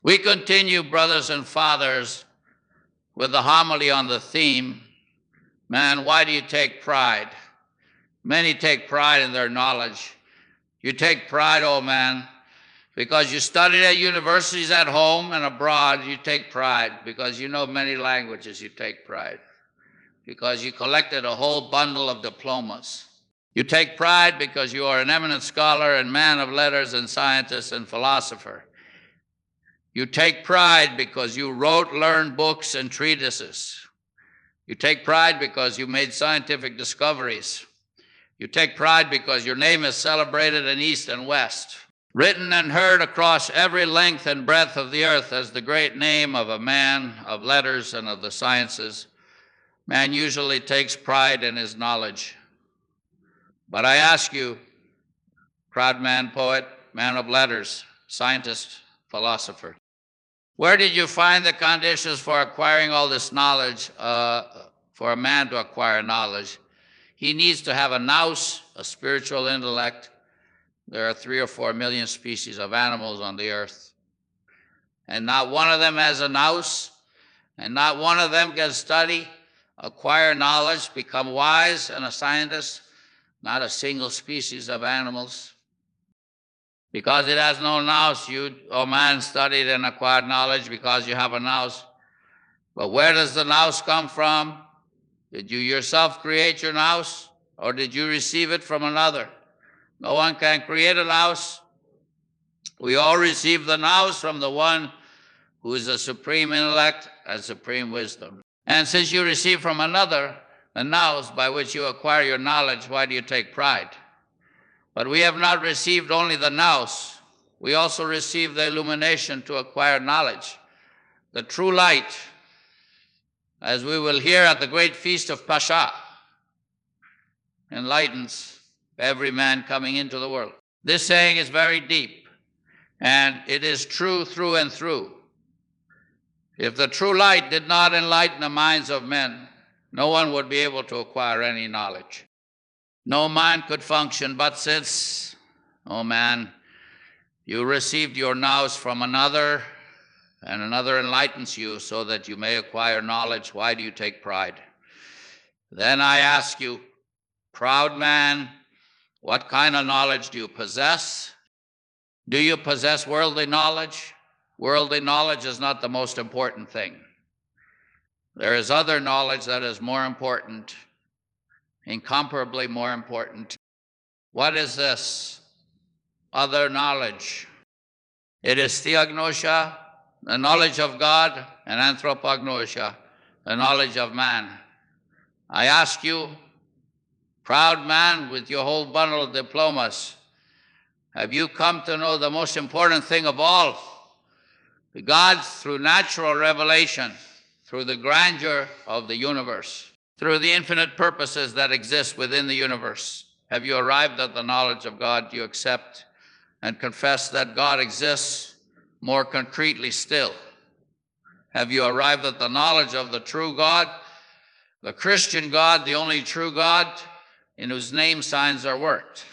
We continue, brothers and fathers, with the homily on the theme, man, why do you take pride? Many take pride in their knowledge. You take pride, oh man, because you studied at universities at home and abroad, you take pride. Because you know many languages, you take pride. Because you collected a whole bundle of diplomas. You take pride because you are an eminent scholar and man of letters and scientist and philosopher. You take pride because you wrote, learned books and treatises. You take pride because you made scientific discoveries. You take pride because your name is celebrated in East and West, written and heard across every length and breadth of the earth as the great name of a man of letters and of the sciences. Man usually takes pride in his knowledge. But I ask you, proud man, poet, man of letters, scientist, philosopher, where did you find the conditions for acquiring all this knowledge, for a man to acquire knowledge? He needs to have a nous, a spiritual intellect. There are 3 or 4 million species of animals on the earth. And not one of them has a nous, and not one of them can study, acquire knowledge, become wise and a scientist. Not a single species of animals. Because it has no nous, you, oh man, studied and acquired knowledge because you have a nous. But where does the nous come from? Did you yourself create your nous, or did you receive it from another? No one can create a nous. We all receive the nous from the one who is the supreme intellect and supreme wisdom. And since you receive from another the nous by which you acquire your knowledge, why do you take pride? But we have not received only the nous, we also receive the illumination to acquire knowledge. The true light, as we will hear at the great feast of Pascha, enlightens every man coming into the world. This saying is very deep, and it is true through and through. If the true light did not enlighten the minds of men, no one would be able to acquire any knowledge. No man could function, but since, oh man, you received your nous from another, and another enlightens you so that you may acquire knowledge, why do you take pride? Then I ask you, proud man, what kind of knowledge do you possess? Do you possess worldly knowledge? Worldly knowledge is not the most important thing. There is other knowledge that is more important, incomparably more important. What is this other knowledge? It is theognosia, the knowledge of God, and anthropognosia, the knowledge of man. I ask you, proud man with your whole bundle of diplomas, have you come to know the most important thing of all? God, through natural revelation, through the grandeur of the universe, through the infinite purposes that exist within the universe. Have you arrived at the knowledge of God? Do you accept and confess that God exists more concretely still? Have you arrived at the knowledge of the true God, the Christian God, the only true God, in whose name signs are worked?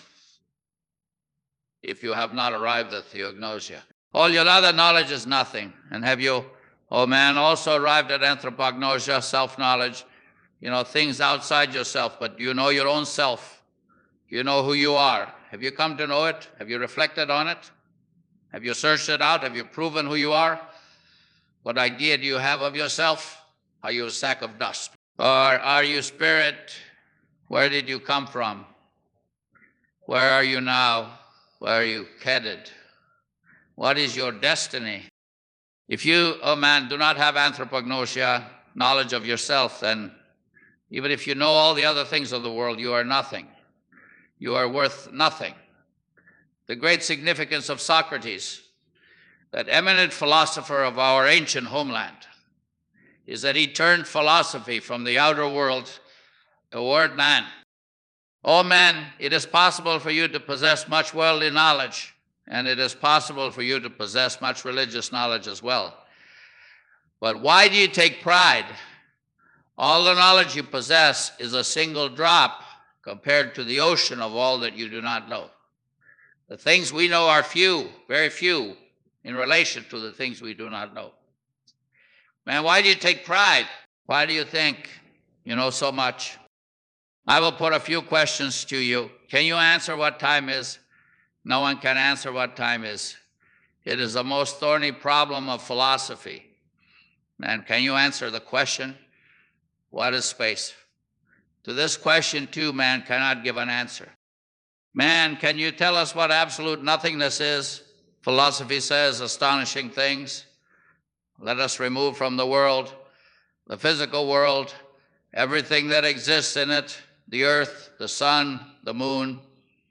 If you have not arrived at theognosia, all your other knowledge is nothing. And have you, oh man, also arrived at anthropognosia, self-knowledge, things outside yourself, but you know your own self. You know who you are. Have you come to know it? Have you reflected on it? Have you searched it out? Have you proven who you are? What idea do you have of yourself? Are you a sack of dust? Or are you spirit? Where did you come from? Where are you now? Where are you headed? What is your destiny? If you, oh man, do not have anthropognosia, knowledge of yourself, then even if you know all the other things of the world, you are nothing. You are worth nothing. The great significance of Socrates, that eminent philosopher of our ancient homeland, is that he turned philosophy from the outer world toward man. Oh man, it is possible for you to possess much worldly knowledge, and it is possible for you to possess much religious knowledge as well. But why do you take pride? All the knowledge you possess is a single drop compared to the ocean of all that you do not know. The things we know are few, very few, in relation to the things we do not know. Man, why do you take pride? Why do you think you know so much? I will put a few questions to you. Can you answer what time is? No one can answer what time is. It is the most thorny problem of philosophy. Man, can you answer the question? What is space? To this question, too, man cannot give an answer. Man, can you tell us what absolute nothingness is? Philosophy says astonishing things. Let us remove from the world, the physical world, everything that exists in it, the earth, the sun, the moon,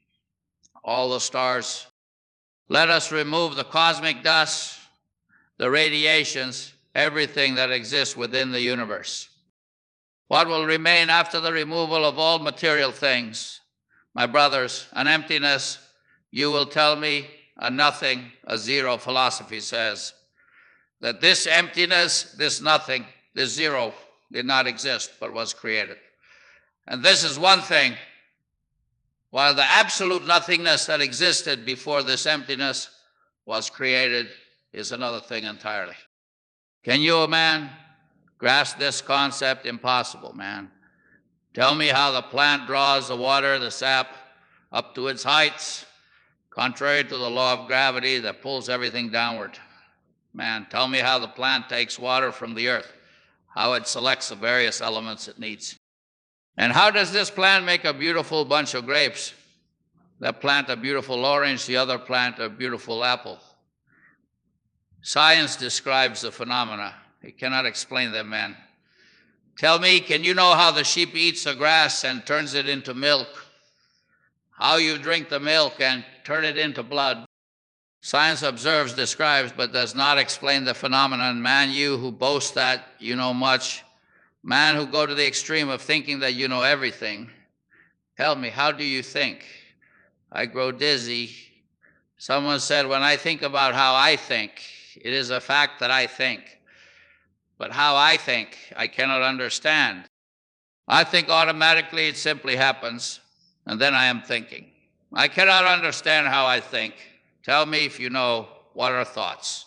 all the stars. Let us remove the cosmic dust, the radiations, everything that exists within the universe. What will remain after the removal of all material things? My brothers, an emptiness, you will tell me, a nothing, a zero. Philosophy says that this emptiness, this nothing, this zero did not exist but was created. And this is one thing, while the absolute nothingness that existed before this emptiness was created is another thing entirely. Can you, man, grasp this concept? Impossible, man. Tell me how the plant draws the water, the sap, up to its heights, contrary to the law of gravity that pulls everything downward. Man, tell me how the plant takes water from the earth, how it selects the various elements it needs. And how does this plant make a beautiful bunch of grapes? That plant a beautiful orange, the other plant a beautiful apple. Science describes the phenomena. It cannot explain them, man. Tell me, can you know how the sheep eats the grass and turns it into milk? How you drink the milk and turn it into blood? Science observes, describes, but does not explain the phenomenon. Man, you who boast that you know much, man who go to the extreme of thinking that you know everything, tell me, how do you think? I grow dizzy. Someone said, when I think about how I think, it is a fact that I think. But how I think, I cannot understand. I think automatically, it simply happens, and then I am thinking. I cannot understand how I think. Tell me if you know, what are thoughts?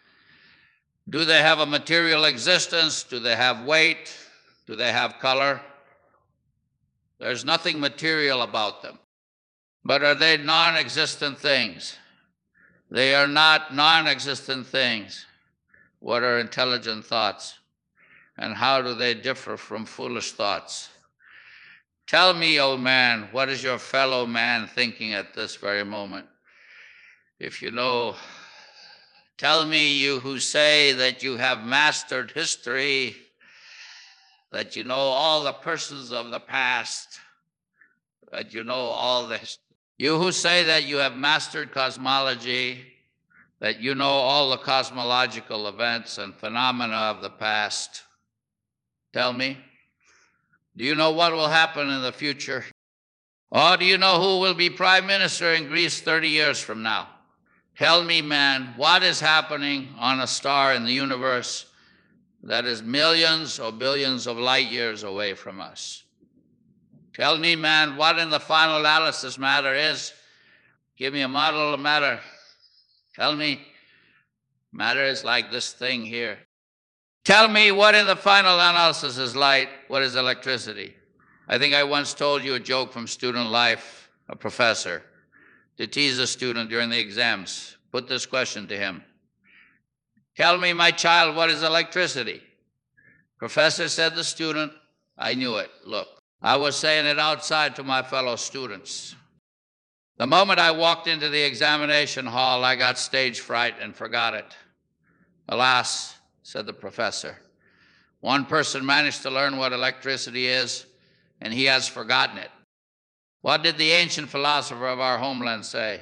Do they have a material existence? Do they have weight? Do they have color? There's nothing material about them. But are they non-existent things? They are not non-existent things. What are intelligent thoughts? And how do they differ from foolish thoughts? Tell me, old man, what is your fellow man thinking at this very moment? If you know, tell me, you who say that you have mastered history, that you know all the persons of the past, that you know all this. You who say that you have mastered cosmology, that you know all the cosmological events and phenomena of the past, tell me, do you know what will happen in the future? Or do you know who will be prime minister in Greece 30 years from now? Tell me, man, what is happening on a star in the universe that is millions or billions of light years away from us? Tell me, man, what in the final analysis matter is. Give me a model of matter. Tell me, matter is like this thing here. Tell me what in the final analysis is light, what is electricity? I think I once told you a joke from student life, a professor, to tease a student during the exams. Put this question to him. Tell me, my child, what is electricity? Professor said to the student, I knew it. Look, I was saying it outside to my fellow students. The moment I walked into the examination hall, I got stage fright and forgot it. Alas, said the professor, one person managed to learn what electricity is, and he has forgotten it. What did the ancient philosopher of our homeland say?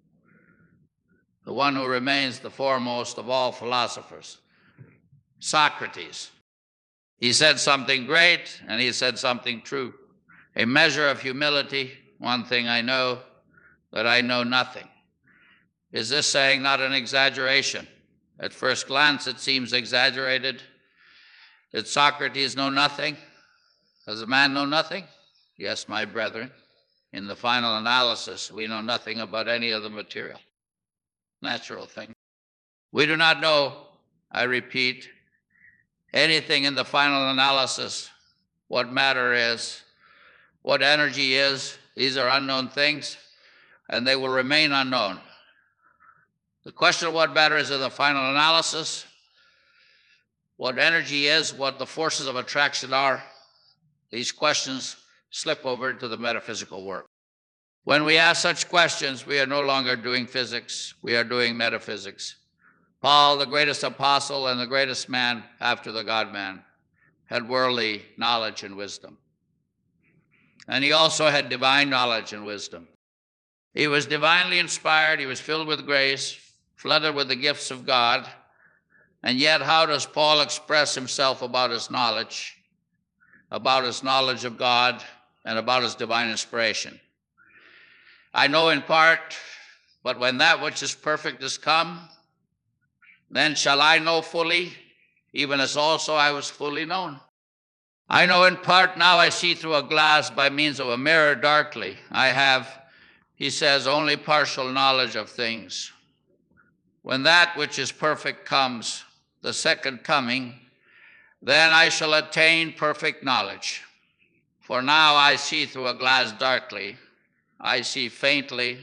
The one who remains the foremost of all philosophers, Socrates. He said something great, and he said something true. A measure of humility, one thing I know, that I know nothing. Is this saying not an exaggeration? At first glance, it seems exaggerated. Did Socrates know nothing? Does a man know nothing? Yes, my brethren. In the final analysis, we know nothing about any of the material. Natural thing. We do not know, I repeat, anything in the final analysis, what matter is, what energy is. These are unknown things, and they will remain unknown. The question of what matter is in the final analysis, what energy is, what the forces of attraction are, these questions slip over into the metaphysical work. When we ask such questions, we are no longer doing physics, we are doing metaphysics. Paul, the greatest apostle and the greatest man after the God-man, had worldly knowledge and wisdom. And he also had divine knowledge and wisdom. He was divinely inspired, he was filled with grace, flooded with the gifts of God. And yet, how does Paul express himself about his knowledge of God, and about his divine inspiration? I know in part, but when that which is perfect is come, then shall I know fully, even as also I was fully known. I know in part, now I see through a glass by means of a mirror darkly. I have, he says, only partial knowledge of things. When that which is perfect comes, the second coming, then I shall attain perfect knowledge. For now I see through a glass darkly, I see faintly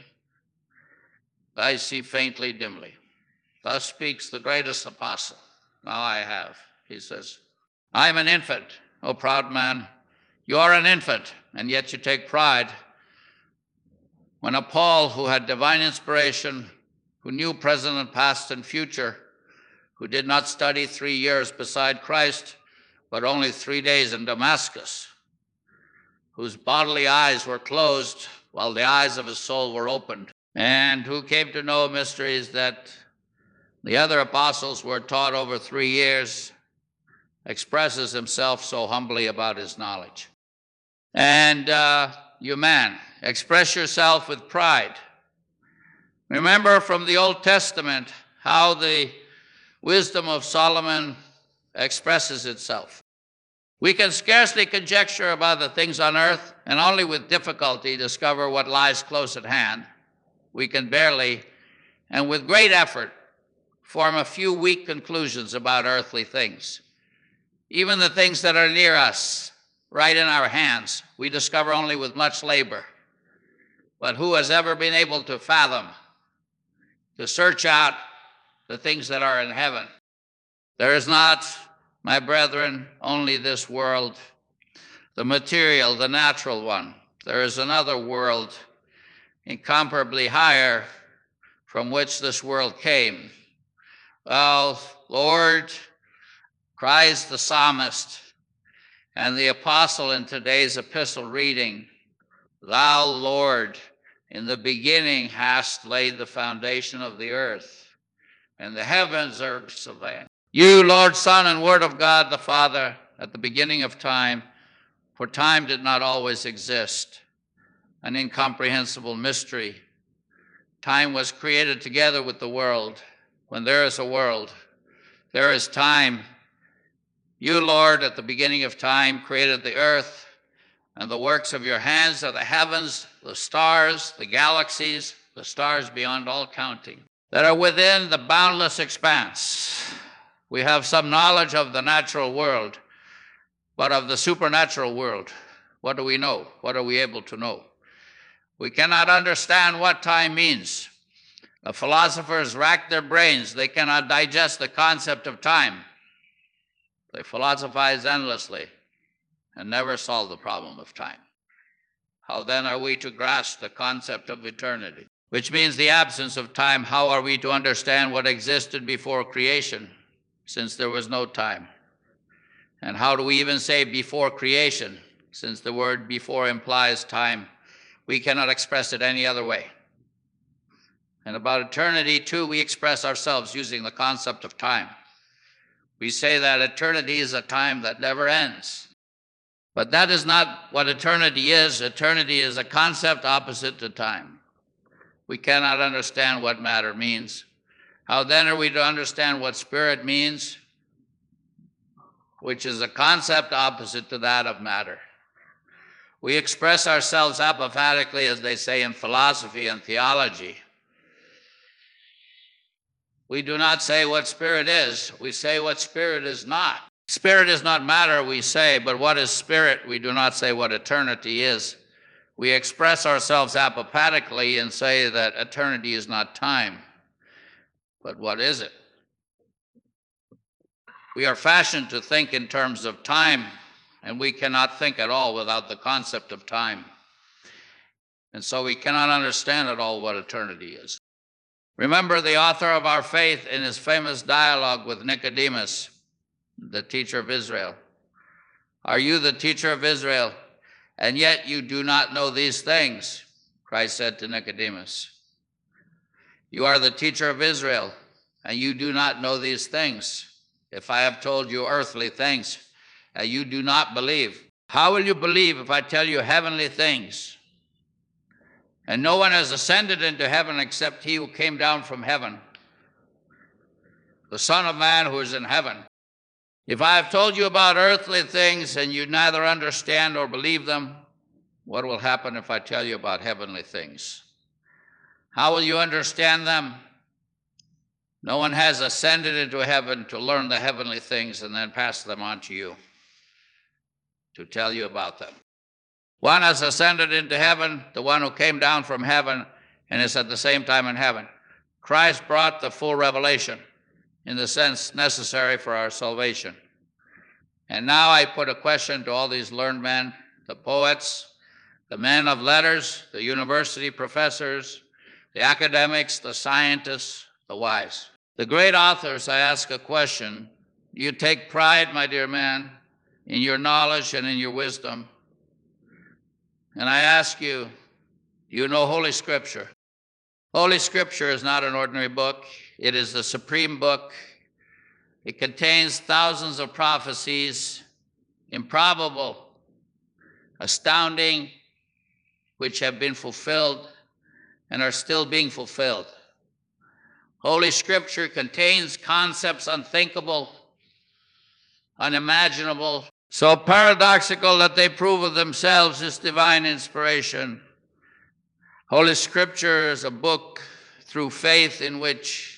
dimly. Thus speaks the greatest apostle. Now I have, he says, I am an infant, O proud man. You are an infant, and yet you take pride. When a Paul who had divine inspiration, who knew present and past and future, who did not study 3 years beside Christ, but only 3 days in Damascus, whose bodily eyes were closed while the eyes of his soul were opened, and who came to know mysteries that the other apostles were taught over 3 years, expresses himself so humbly about his knowledge. And you man, express yourself with pride. Remember from the Old Testament how the wisdom of Solomon expresses itself. We can scarcely conjecture about the things on earth, and only with difficulty discover what lies close at hand. We can barely, and with great effort, form a few weak conclusions about earthly things. Even the things that are near us, right in our hands, we discover only with much labor. But who has ever been able to fathom, to search out the things that are in heaven? There is not, my brethren, only this world, the material, the natural one. There is another world, incomparably higher, from which this world came. Well, Lord, cries the psalmist and the apostle in today's epistle reading, Thou, Lord, in the beginning hast laid the foundation of the earth, and the heavens are surveying. You, Lord, Son, and Word of God the Father, at the beginning of time, for time did not always exist, an incomprehensible mystery. Time was created together with the world. When there is a world, there is time. You, Lord, at the beginning of time, created the earth, and the works of your hands are the heavens, the stars, the galaxies, the stars beyond all counting, that are within the boundless expanse. We have some knowledge of the natural world, but of the supernatural world, what do we know? What are we able to know? We cannot understand what time means. The philosophers rack their brains. They cannot digest the concept of time. They philosophize endlessly and never solve the problem of time. How then are we to grasp the concept of eternity, which means the absence of time? How are we to understand what existed before creation, since there was no time? And how do we even say before creation, since the word before implies time? We cannot express it any other way. And about eternity, too, we express ourselves using the concept of time. We say that eternity is a time that never ends. But that is not what eternity is. Eternity is a concept opposite to time. We cannot understand what matter means. How then are we to understand what spirit means, which is a concept opposite to that of matter? We express ourselves apophatically, as they say in philosophy and theology. We do not say what spirit is. We say what spirit is not. Spirit is not matter, we say, but what is spirit? We do not say what eternity is. We express ourselves apopatically and say that eternity is not time. But what is it? We are fashioned to think in terms of time, and we cannot think at all without the concept of time. And so we cannot understand at all what eternity is. Remember the author of our faith in his famous dialogue with Nicodemus, the teacher of Israel. Are you the teacher of Israel, and yet you do not know these things? Christ said to Nicodemus. You are the teacher of Israel, and you do not know these things. If I have told you earthly things, and you do not believe, how will you believe if I tell you heavenly things? And no one has ascended into heaven except he who came down from heaven, the Son of Man who is in heaven. If I have told you about earthly things and you neither understand or believe them, what will happen if I tell you about heavenly things? How will you understand them? No one has ascended into heaven to learn the heavenly things and then pass them on to you to tell you about them. One has ascended into heaven, the one who came down from heaven and is at the same time in heaven. Christ brought the full revelation in the sense necessary for our salvation. And now I put a question to all these learned men, the poets, the men of letters, the university professors, the academics, the scientists, the wise. The great authors, I ask a question. You take pride, my dear man, in your knowledge and in your wisdom. And I ask you, do you know Holy Scripture? Holy Scripture is not an ordinary book. It is the supreme book. It contains thousands of prophecies, improbable, astounding, which have been fulfilled and are still being fulfilled. Holy Scripture contains concepts unthinkable, unimaginable, so paradoxical that they prove of themselves is divine inspiration. Holy Scripture is a book through faith in which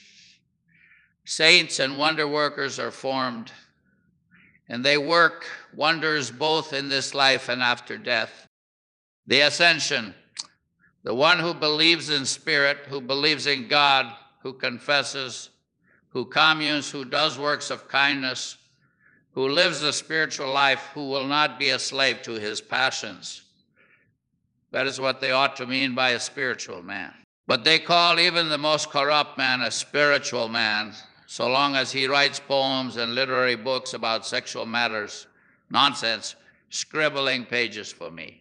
saints and wonder workers are formed, and they work wonders both in this life and after death. The ascension, the one who believes in spirit, who believes in God, who confesses, who communes, who does works of kindness, who lives a spiritual life, who will not be a slave to his passions. That is what they ought to mean by a spiritual man. But they call even the most corrupt man a spiritual man, so long as he writes poems and literary books about sexual matters. Nonsense, scribbling pages for me.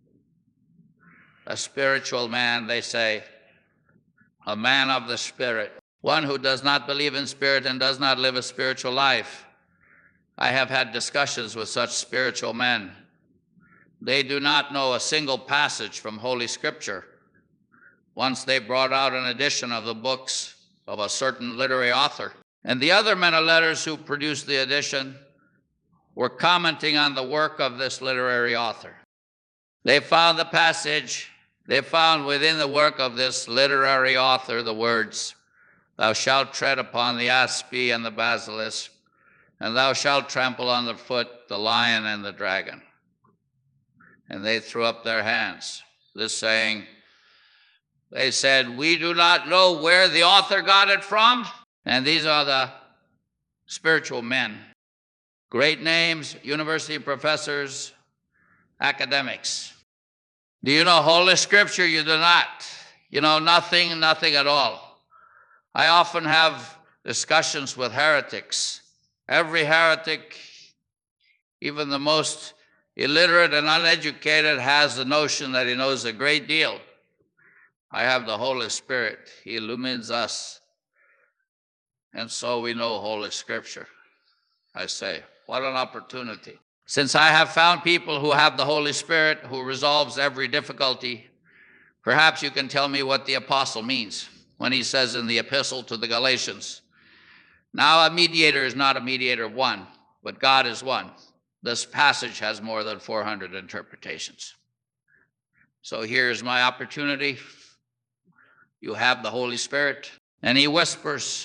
A spiritual man, they say, a man of the Spirit, one who does not believe in spirit and does not live a spiritual life. I have had discussions with such spiritual men. They do not know a single passage from Holy Scripture. Once they brought out an edition of the books of a certain literary author, and the other men of letters who produced the edition were commenting on the work of this literary author. They found the passage, they found within the work of this literary author the words, "Thou shalt tread upon the asp and the basilisk, and thou shalt trample on the foot the lion and the dragon." And they threw up their hands, this saying, they said, "We do not know where the author got it from." And these are the spiritual men, great names, university professors, academics. Do you know Holy Scripture? You do not. You know nothing, nothing at all. I often have discussions with heretics. Every heretic, even the most illiterate and uneducated, has the notion that he knows a great deal. I have the Holy Spirit. He illumines us. And so we know Holy Scripture. I say, what an opportunity. Since I have found people who have the Holy Spirit, who resolves every difficulty, perhaps you can tell me what the apostle means when he says in the epistle to the Galatians, "Now a mediator is not a mediator of one, but God is one." This passage has more than 400 interpretations. So here's my opportunity. You have the Holy Spirit, and he whispers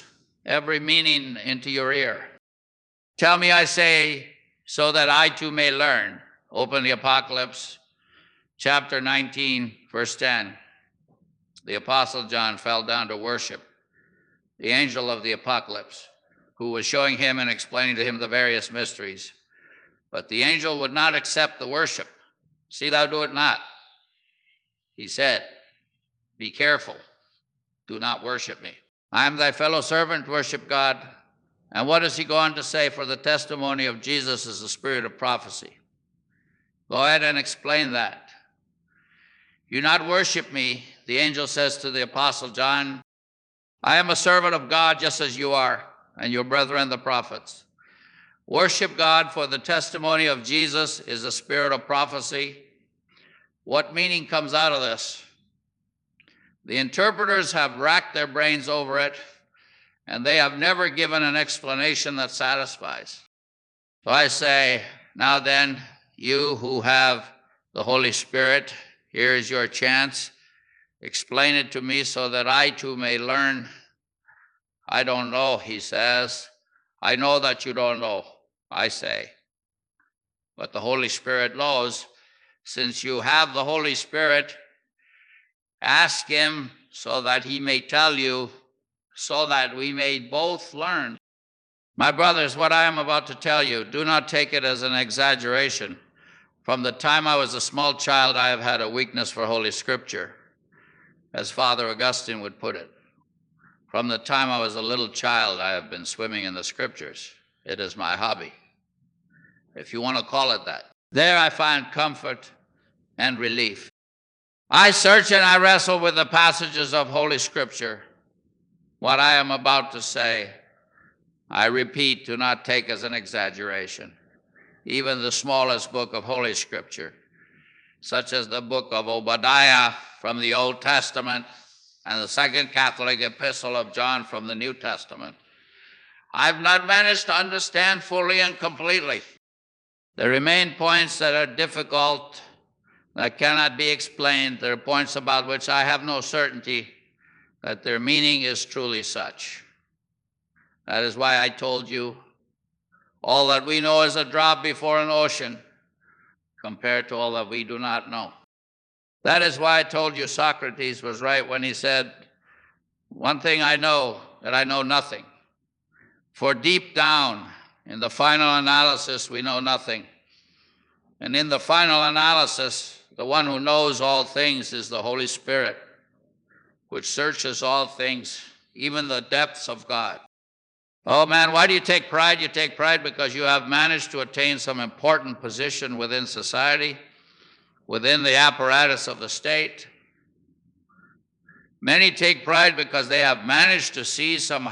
every meaning into your ear. Tell me, I say, so that I too may learn. Open the Apocalypse, chapter 19, verse 10. The Apostle John fell down to worship the angel of the Apocalypse, who was showing him and explaining to him the various mysteries. But the angel would not accept the worship. See thou do it not. He said, be careful. Do not worship me. I am thy fellow servant, worship God. And what does he go on to say? For the testimony of Jesus is the spirit of prophecy. Go ahead and explain that. You not worship me, the angel says to the Apostle John. I am a servant of God just as you are, and your brethren the prophets. Worship God, for the testimony of Jesus is the spirit of prophecy. What meaning comes out of this? The interpreters have racked their brains over it, and they have never given an explanation that satisfies. So I say, now then, you who have the Holy Spirit, here is your chance. Explain it to me so that I too may learn. I don't know, he says. I know that you don't know, I say. But the Holy Spirit knows. Since you have the Holy Spirit, ask him so that he may tell you, so that we may both learn. My brothers, what I am about to tell you, do not take it as an exaggeration. From the time I was a small child, I have had a weakness for Holy Scripture, as Father Augustine would put it. From the time I was a little child, I have been swimming in the Scriptures. It is my hobby, if you want to call it that. There I find comfort and relief. I search and I wrestle with the passages of Holy Scripture. What I am about to say, I repeat, do not take as an exaggeration. Even the smallest book of Holy Scripture, such as the book of Obadiah from the Old Testament and the Second Catholic Epistle of John from the New Testament, I've not managed to understand fully and completely. There remain points that are difficult, that cannot be explained. There are points about which I have no certainty that their meaning is truly such. That is why I told you all that we know is a drop before an ocean compared to all that we do not know. That is why I told you Socrates was right when he said, one thing I know, that I know nothing. For deep down, in the final analysis, we know nothing. And in the final analysis, the one who knows all things is the Holy Spirit, which searches all things, even the depths of God. Oh man, why do you take pride? You take pride because you have managed to attain some important position within society, within the apparatus of the state. Many take pride because they have managed to seize some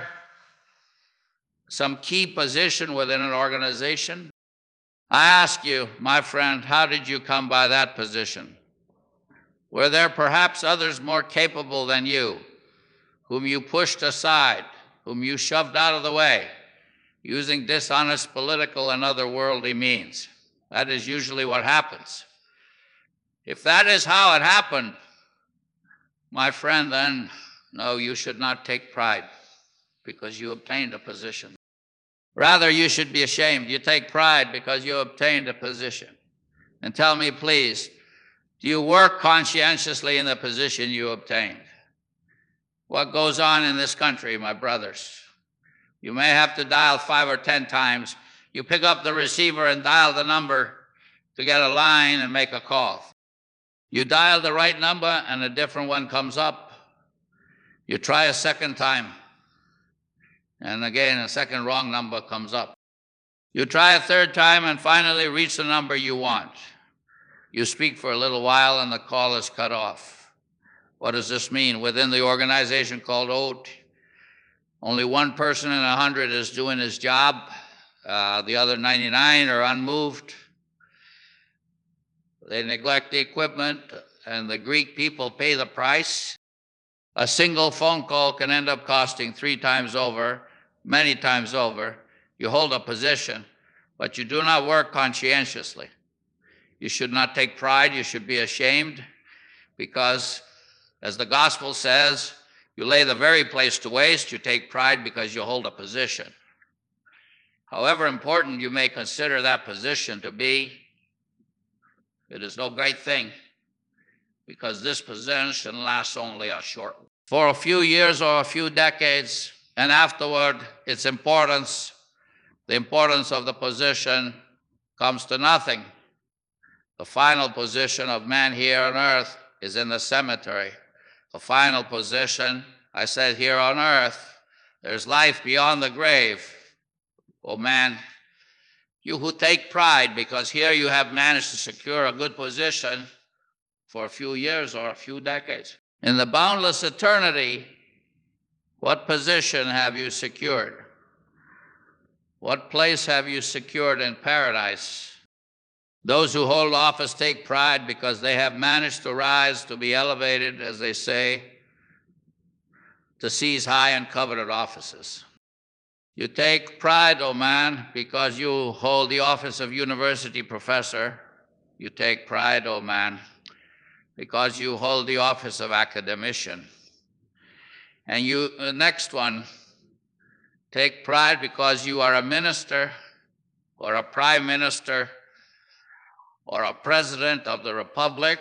key position within an organization. I ask you, my friend, how did you come by that position? Were there perhaps others more capable than you, whom you pushed aside, whom you shoved out of the way, using dishonest political and other worldly means? That is usually what happens. If that is how it happened, my friend, then no, you should not take pride because you obtained a position. Rather, you should be ashamed. You take pride because you obtained a position. And tell me, please, do you work conscientiously in the position you obtained? What goes on in this country, my brothers? You may have to dial 5 or 10 times. You pick up the receiver and dial the number to get a line and make a call. You dial the right number and a different one comes up. You try a second time. And again, a second wrong number comes up. You try a third time and finally reach the number you want. You speak for a little while and the call is cut off. What does this mean? Within the organization called OAT, only one person in 100 is doing his job. The other 99 are unmoved. They neglect the equipment, and the Greek people pay the price. A single phone call can end up costing 3 times over, many times over. You hold a position, but you do not work conscientiously. You should not take pride. You should be ashamed because, as the gospel says, You lay the very place to waste. You take pride because you hold a position. However important you may consider that position to be, it is no great thing, because this position lasts only a short while. For a few years or a few decades, and afterward, its importance, the importance of the position, comes to nothing. The final position of man here on earth is in the cemetery. The final position, I said, here on earth, there's life beyond the grave. Oh man, you who take pride because here you have managed to secure a good position for a few years or a few decades. In the boundless eternity, what position have you secured? What place have you secured in paradise? Those who hold office take pride because they have managed to rise, to be elevated, as they say, to seize high and coveted offices. You take pride, oh man, because you hold the office of university professor. You take pride, oh man, because you hold the office of academician. And you, the next one, take pride because you are a minister or a prime minister or a president of the republic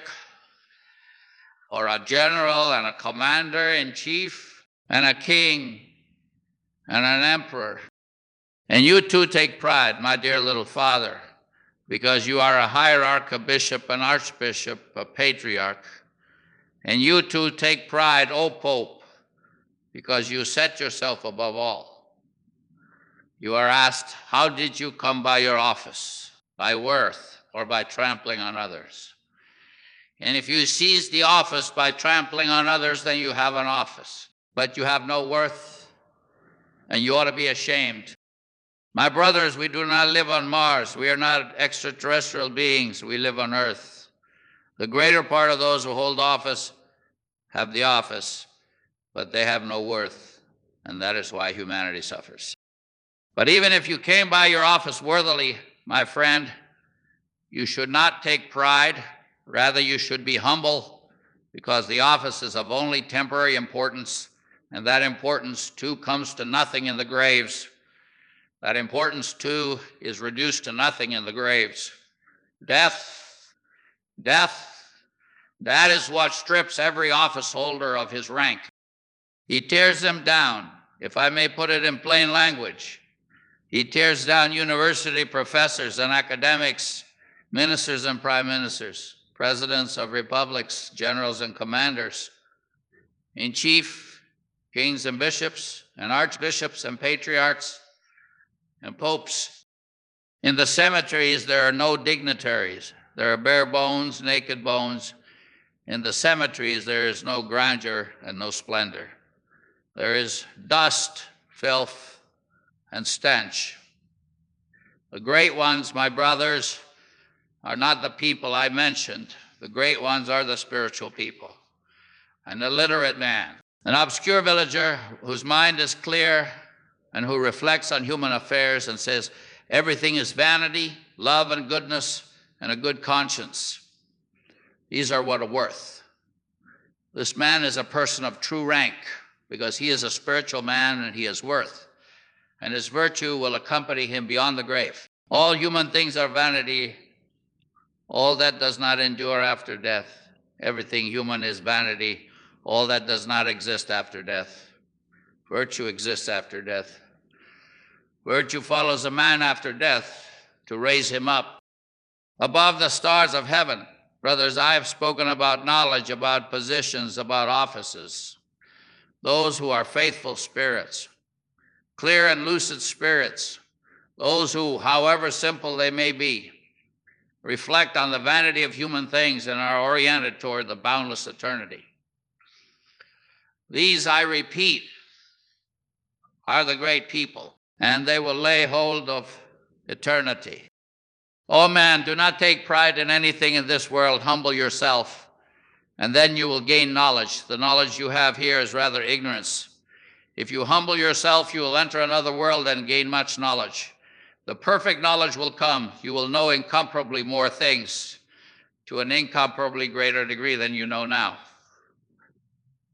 or a general and a commander-in-chief and a king and an emperor. And you too take pride, my dear little father, because you are a hierarch, a bishop, an archbishop, a patriarch. And you too take pride, O Pope, because you set yourself above all. You are asked, how did you come by your office? By worth or by trampling on others? And if you seize the office by trampling on others, then you have an office. But you have no worth, and you ought to be ashamed. My brothers, we do not live on Mars. We are not extraterrestrial beings. We live on Earth. The greater part of those who hold office have the office, but they have no worth, and that is why humanity suffers. But even if you came by your office worthily, my friend, you should not take pride. Rather, you should be humble, because the office is of only temporary importance, and that importance too comes to nothing in the graves. That importance too is reduced to nothing in the graves. Death, that is what strips every office holder of his rank. He tears them down, if I may put it in plain language. He tears down university professors and academics, ministers and prime ministers, presidents of republics, generals and commanders, in chief, kings and bishops, and archbishops and patriarchs and popes. In the cemeteries, there are no dignitaries. There are bare bones, naked bones. In the cemeteries, there is no grandeur and no splendor. There is dust, filth, and stench. The great ones, my brothers, are not the people I mentioned. The great ones are the spiritual people. An illiterate man, an obscure villager whose mind is clear and who reflects on human affairs and says, everything is vanity, love and goodness, and a good conscience. These are what are worth. This man is a person of true rank because he is a spiritual man and he is worth, and his virtue will accompany him beyond the grave. All human things are vanity. All that does not endure after death. Everything human is vanity. All that does not exist after death. Virtue exists after death. Virtue follows a man after death to raise him up above the stars of heaven. Brothers, I have spoken about knowledge, about positions, about offices. Those who are faithful spirits, clear and lucid spirits, those who, however simple they may be, reflect on the vanity of human things and are oriented toward the boundless eternity. These, I repeat, are the great people, and they will lay hold of eternity. Oh man, do not take pride in anything in this world. Humble yourself, and then you will gain knowledge. The knowledge you have here is rather ignorance. If you humble yourself, you will enter another world and gain much knowledge. The perfect knowledge will come. You will know incomparably more things to an incomparably greater degree than you know now.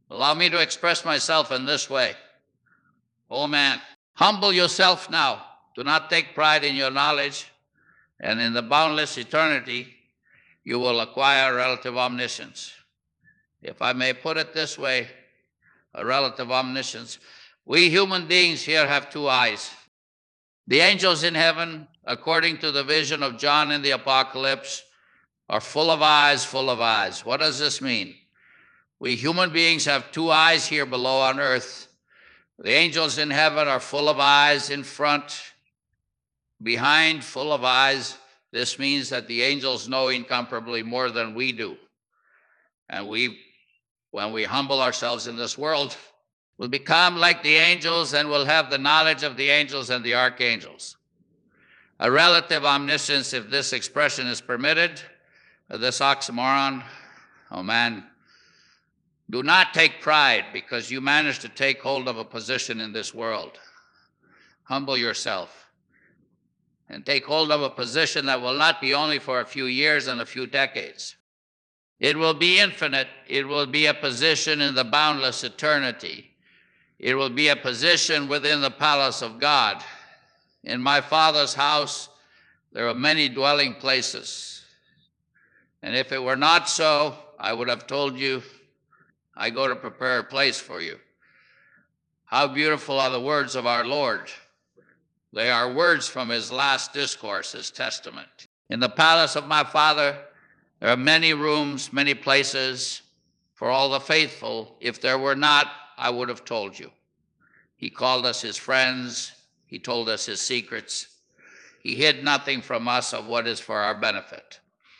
Allow me to express myself in this way. Oh man, humble yourself now. Do not take pride in your knowledge, and in the boundless eternity, you will acquire relative omniscience. If I may put it this way, a relative omniscience. We human beings here have two eyes. The angels in heaven, according to the vision of John in the Apocalypse, are full of eyes, full of eyes. What does this mean? We human beings have two eyes here below on earth. The angels in heaven are full of eyes in front, behind, full of eyes. This means that the angels know incomparably more than we do. And when we humble ourselves in this world, we'll become like the angels and we'll have the knowledge of the angels and the archangels. A relative omniscience, if this expression is permitted, this oxymoron, oh man, do not take pride because you managed to take hold of a position in this world. Humble yourself and take hold of a position that will not be only for a few years and a few decades. It will be infinite. It will be a position in the boundless eternity. It will be a position within the palace of God. In my Father's house, there are many dwelling places. And if it were not so, I would have told you, I go to prepare a place for you. How beautiful are the words of our Lord. They are words from his last discourse, his testament. In the palace of my Father, there are many rooms, many places for all the faithful. If there were not, I would have told you. He called us his friends. He told us his secrets. He hid nothing from us of what is for our benefit.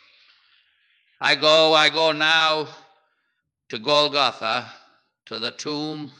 I go now to Golgotha, to the tomb,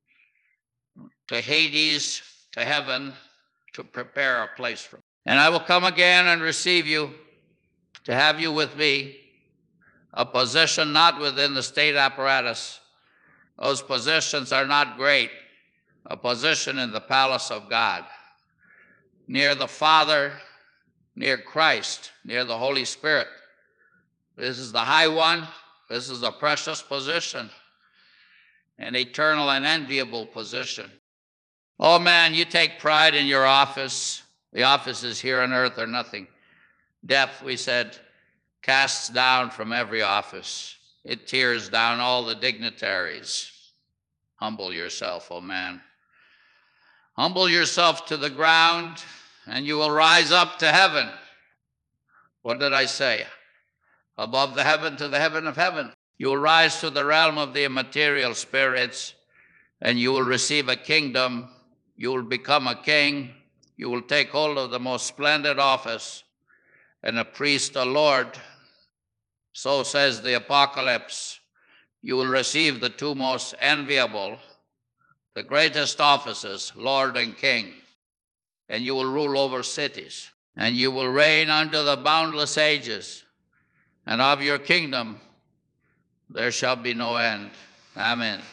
to Hades, to heaven, to prepare a place for me. And I will come again and receive you, to have you with me, a position not within the state apparatus. Those positions are not great. A position in the palace of God, near the Father, near Christ, near the Holy Spirit. This is the high one. This is a precious position, an eternal and enviable position. Oh man, you take pride in your office. The offices here on earth are nothing. Death, we said, casts down from every office. It tears down all the dignitaries. Humble yourself, oh man. Humble yourself to the ground, and you will rise up to heaven. What did I say? Above the heaven to the heaven of heaven. You will rise to the realm of the immaterial spirits, and you will receive a kingdom. You will become a king. You will take hold of the most splendid office, and a priest, a Lord. So says the Apocalypse. You will receive the two most enviable, the greatest offices, Lord and King, and you will rule over cities, and you will reign unto the boundless ages, and of your kingdom there shall be no end. Amen.